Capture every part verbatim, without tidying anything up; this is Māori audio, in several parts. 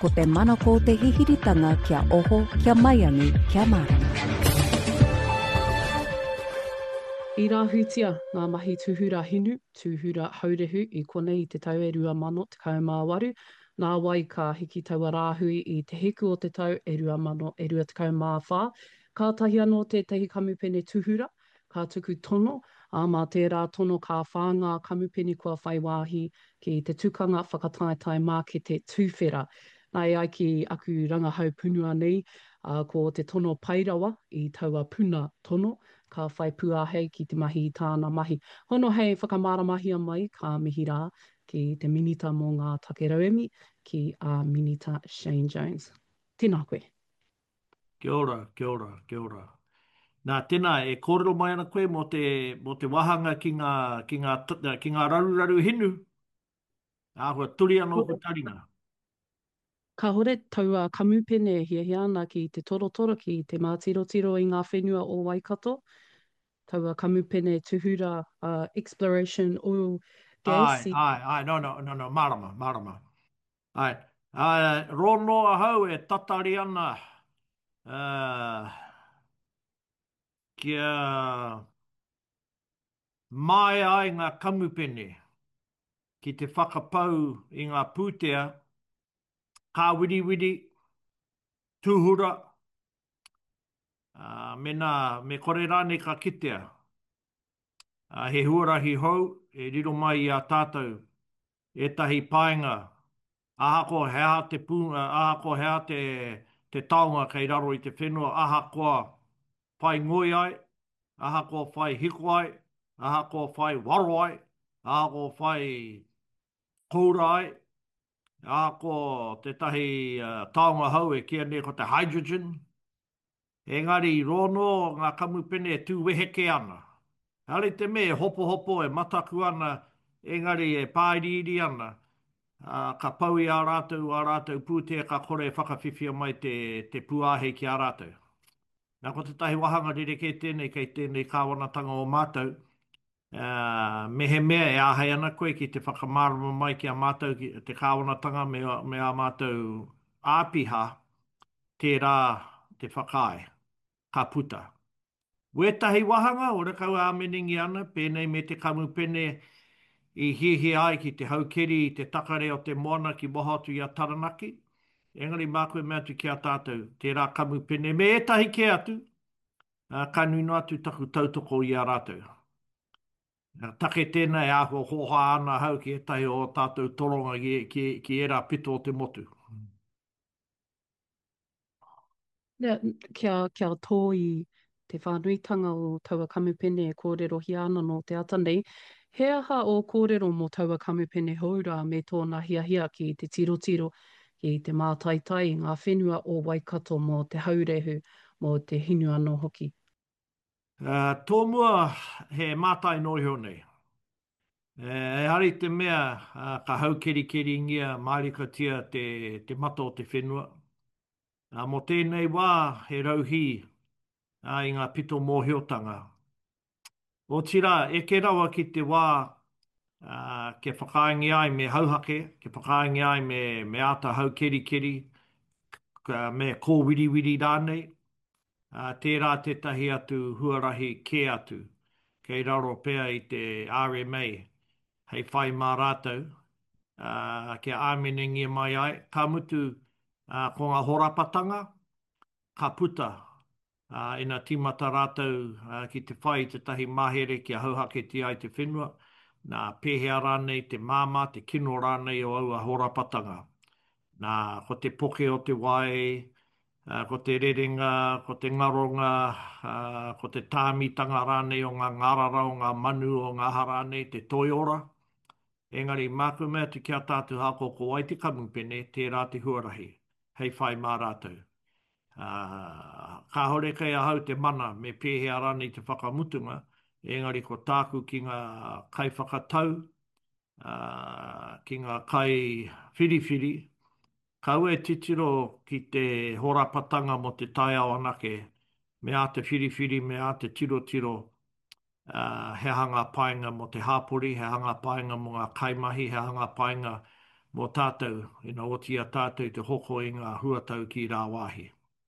ko te manako o te hihiritanga kia oho, kia mai anu, kia marama. I rāhutia ngā mahi tuhura hinu, tuhura haurehu i konei i te tau e rua mano te kaumāwaru. Nā wai ka hiki taua rāhui i te hiku o te tau e rua mano e rua te kaumāwhā. Ka tahi anō te tehi kamupene tuhura, ka tuku tono, a mā tērā tono ka whāngā kamupene kua whai wāhi ki te tukanga whakataetai mā ke te tūwhera. Nai ai ki aku rangahau punua nei, uh, ko te tono pairawa i taua puna tono, ka whai puahei ki te mahi i tāna mahi. Hono hei whakamaramahia mai ka mihi rā ki te minita mō ngā takerauemi ki a uh, minita Shane Jones. Tēnā koe. Kia ora, kia ora, kia ora. Nā tēnā, e kōrero mai ana koe mo te, mo te wahanga ki ngā, ki ngā, ki ngā raruraru hinu. Āhua turi ana o ko tarina. Ka hore taua kamupene hia hia ana ki te torotoro ki te mātirotiro i ngā whenua o Waikato. Taua kamupene tuhura uh, exploration oil gas. Ai, ai, ai, no, no, no, no, marama, marama. Ai, ai, rono a hau e tatari ana uh, kia mai ai ngā kamupene ki te whakapau i ngā pūtea, kā wiri wiri, tuhura, uh, me nā, me kore rāne ka kitea. Uh, he huarahi hou, e riro mai i a tātou, e tahi paenga, aha ko hea te pū, uh, aha ko hea te, te taonga kei raro i te whenua, aha koa whai ngoi ai, aha ko whai hiko ai, aha ko whai waro ai, aha ko whai koura ai, aha ko te tahi uh, taonga hau e kia ne ko te hydrogen. Engari, rono ngā kamupene e tū weheke ana. Hale te me e hopo hopo e mataku ana, engari e pāiriri ana. Uh, ka pau i a rātou, a rātou pūtea ka kore e whakawhiwhia mai te, te puahe ki a rātou. Nā ko te tahi wahanga rere ke tēnei, kei tēnei kāwanatanga o mātou. Uh, me he mea e āhei ana koe ki te whakamārama mai ki a mātou, ki te kāwanatanga me, me a mātou āpiha, tērā te whakae, ka puta. Wetahi wahanga, o rekau a meningi ana, pēnei me te kamupene i hihi ai ki te haukeri i te takare o te moana ki mohatu i a Taranaki. Engari mākoe mea tu ki a tātou, tērā kamupene, me etahi ke atu, uh, ka nuino atu taku tautoko i a rātou. Take tēnei āhua hoha ana hau ki etahi o tātou toronga ki, ki, ki era pito o te motu. Nea, kia, kia tō i te whānuitanga o taua kamupene e kōrero hi ana no te ata nei. He aha o kōrero mo taua kamupene haura me tōna hia hia ki te tiro tiro ki te mātaitai ngā whenua o Waikato mo te haurehu mo te hinu anō hoki. Uh, tō mua he mātai noiho nei. E uh, hari te mea uh, ka hau keri keri ngia marika tia te, te mata o te whenua. Uh, mo tēnei wā he rauhi uh, i ngā pito mōhiotanga. O tira, e ke rawa ki te wā uh, ke whakaingi ai me hauhake, ke whakaingi ai me, me ata hau keri keri, ka, me kōwiri wiri rānei. Uh, tērā te tahi atu huarahi ke atu, kei raro pēr i te R M A, hei whai mā rātou, uh, ke āmenengia mai ai, ka mutu uh, ko ngā horapatanga, ka puta, uh, ina timata rātou uh, ki te whai te tahi mahere ki a hauhake ti ai te whenua, nā pēhea rānei te māma, te kino rānei o aua horapatanga. Nā, ko te poke o te wai, Uh, ko te rerenga, ko te ngaronga, uh, ko te tāmitanga rānei o ngā ngarara, o ngā manu, o ngā harānei, te toiora. Engari, māku mea tu kia tātu hako ko ai te kamupene, tērā te huarahi, hei whai mā rātou. Uh, ka hore kei a hau te mana me pēhea rānei te whakamutunga, engari ko tāku ki ngā kai whakatau, uh, ki ngā kai whiriwhiri, ka ue titiro ki te horapatanga mo te tai ao anake, me a te whiriwhiri, me a te tiro tiro, uh, he hanga painga mo te hāpori, he hanga painga mo ngā kaimahi, he hanga painga mō tātou, ina oti a tātou te hoko i ngā huatau ki rā wāhi.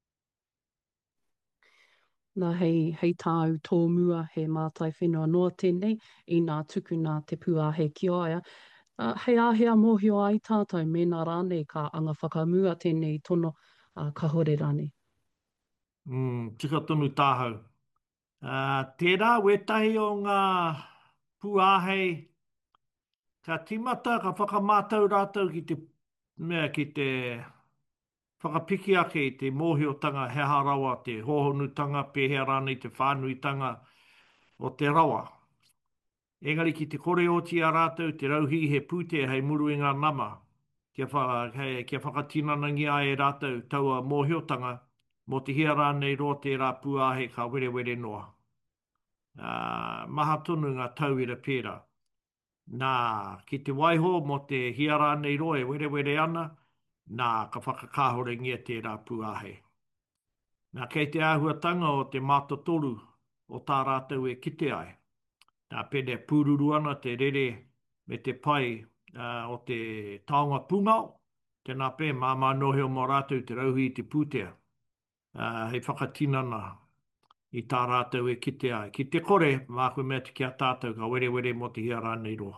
Nā hei, hei tāu tōmua he mātai whenua noa tēnei i nā tukuna te puahe ki aia. Uh, hei āhea mōhio ai tātou me nā rānei ka anga whakamua tēnei tono uh, ka hore rānei. Mm, tika tonu tāhau. Uh, tērā wetahi o ngā puāhei, ka timata, ka whakamātau rātou ki te, mea, ki te whakapiki ake i te mōhiotanga he harawa, te hohonutanga, pēhea rānei te whānuitanga o te rawa. Engari ki te kore oti a rātou, te rauhi he pūtea hei muru i ngā nama, kia, wha, hei, kia whakatinanangi ai e rātou taua mōhiotanga, mo te hia rānei roa tērā puāhe ka were were noa. Uh, maha tonu ngā tauira pēra. Nā, ki te waiho mo te hiara nei roa e were were ana, nā ka whakakāhore ngia tērā puāhe. Nā kei te āhuatanga o te mātotoru o tā rātou e kite ai. Nā pene pūruru ana te rere me te pai uh, o te taonga pungao, tēnā pē māmā noheo mō rātou te rauhi i te pūtea. Uh, hei whakatinana i tā rātou e kite ai. Ki te kore, mākui mea te kia tātou ka were were mo te hiara nei roa.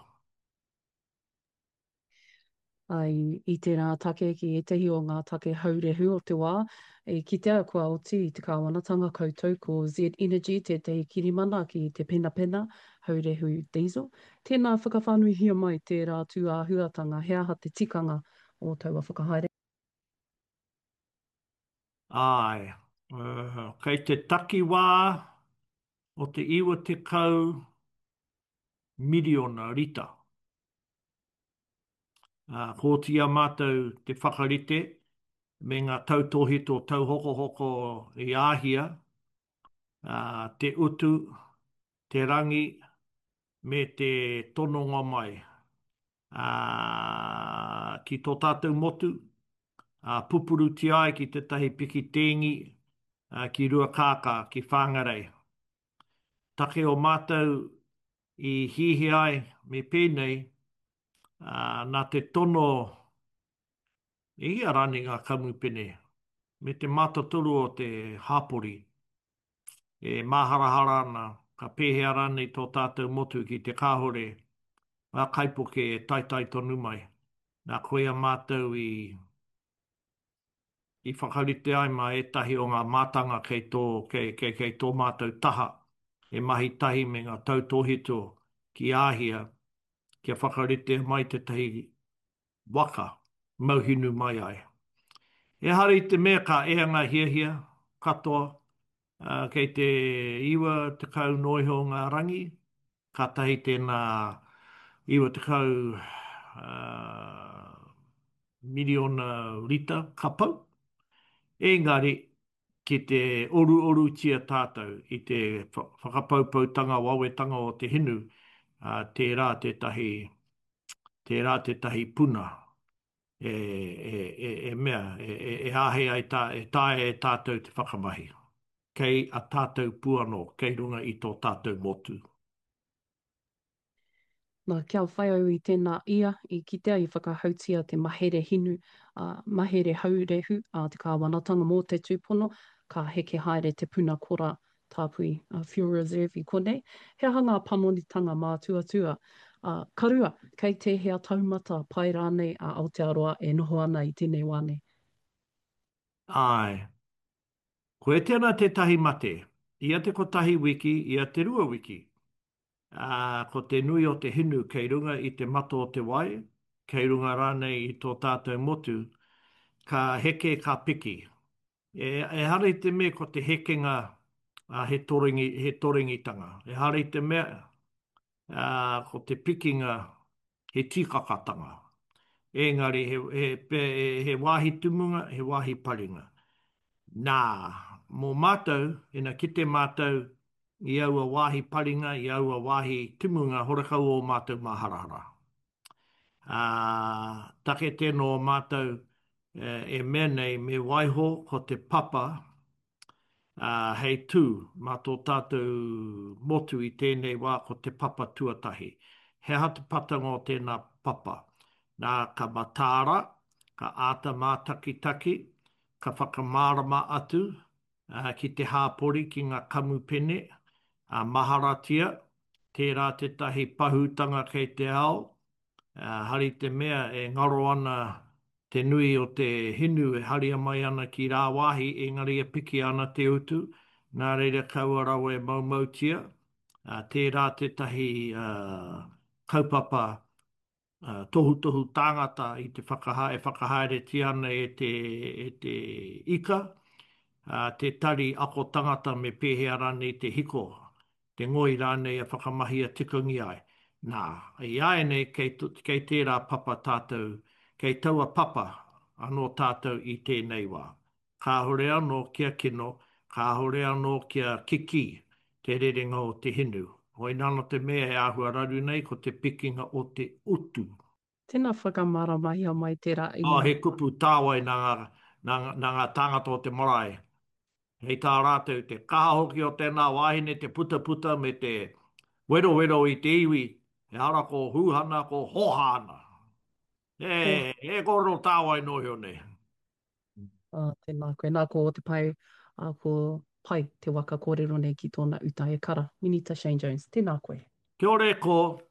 Ai, i tērā take ki e tehi o ngā take haurehu o te wā, e ki te au kua oti i te kāwanatanga koutou ko Z Energy, te te kirimana ki te pena pena haurehu diesel. Tēnā whakawhanui hia mai tērā tū a huatanga, hea ha te tikanga o taua whakahaere. Ai, uh, kei te takiwā o te iwa te kau miliona rita. Uh, ko tia mātou te whakarite me ngā tautohito tau hoko hoko i āhia, uh, te utu, te rangi, me te tononga mai. Uh, ki tō tātou motu, uh, pupuru ti ai ki te tahi piki tēngi, uh, ki rua kāka, ki whāngarei. Take o mātou i hihi ai me pēnei, uh, nā te tono i ia rani ngā kamupene, me te mātaturu o te hāpori, e māharahara ana, ka pēhea rani tō tātou motu ki te kāhore, ngā kaipoke e taitai tonu mai, nā koea mātou i, i whakarite ai ma etahi o ngā mātanga kei tō, kei, kei, kei tō mātou taha, e mahi tahi me ngā tautohito ki āhia, kia whakarite mai te tahi waka, mauhinu mai ai. E hari te mea ka eanga hia hia, katoa, uh, kei te iwa te kau noiho ngā rangi, ka tahi tēnā iwa te kau uh, miliona rita kapau. Engari, ki te oru oru tia tātou i te whakapaupautanga, wawetanga o te hinu, uh, tērā te tahi, tērā te tahi puna. E, e, e, e mea, e, e, e ahe ai tā, e tae e tātou te whakamahi. Kei a tātou puano, kei runga i tō tātou motu. Nā kia whai au i tēnā ia, i kitea i whakahautia te mahere hinu, uh, mahere haurehu, uh, te kāwanatanga mō te tūpono, ka heke haere te puna kora tāpui uh, Fuel Reserve i konei. Hea hanga panonitanga mā tuatua. Uh, karua, kei te hea taumata pai rānei a Aotearoa e noho ana i tēnei wane. Ai, ko e tēnā te tahi mate, ia te kotahi wiki, ia te rua wiki. Uh, ko te nui o te hinu kei runga i te mato o te wai, kei runga rānei i tō tātou motu, ka heke ka piki. E, e hari te mea ko te hekenga uh, he, toringi, he toringitanga. E hari te mea uh, ko te pikinga he tikakatanga. Engari he, he, he, he wāhi tumunga, he wāhi paringa. Nā, mō mātou, ina ki te mātou, i aua wāhi paringa, i aua wāhi timunga, horekau o mātou maharahara. Uh, take tēnō mātou uh, e mea nei me waiho ko te papa uh, hei tū, mā tō tātou motu i tēnei wā ko te papa tuatahi. He hatu patanga o tēnā papa. nā ka matāra, ka āta mātakitaki, ka whakamārama atu, uh, ki te hāpori ki ngā kamupene, uh, maharatia, tērā te tahi pahutanga kei te ao, uh, hari te mea e ngaro ana te nui o te hinu e haria mai ana ki rā wāhi, engari e piki ana te utu, nā reira kaua rau e maumautia, uh, tērā te tahi uh, kaupapa uh, tohu tohu tāngata i te whakaha, e whakahaere ti ana e te, e te ika, uh, te tari ako tangata me pēhea rane te hiko, te ngoi rane a whakamahia tikungi ai. Nā, i ai nei kei, kei tērā papa tātou, kei taua papa anō tātou i tēnei wā. Ka hore anō kia kino, ka hore anō kia kiki, te rerenga o te hinu. Hoi nana te mea e āhua raru nei ko te pikinga o te utu. Tēnā whakamara ia mai tērā i Oh, mua. he kupu tāwai nā ngā, nā, ngā ngā tāngata o te marae. Hei tā rātou te kaha hoki o tēnā wāhine, te puta puta me te wero wero i te iwi. He ara ko hūhana ko hohana. Oh, E, e koro tāwai no heo nei. uh, tēnā koe, nā ko o te pai, a ko pai te waka kōrero nei ki tōna uta e kara. Minita Shane Jones, tēnā koe. Kia ore ko.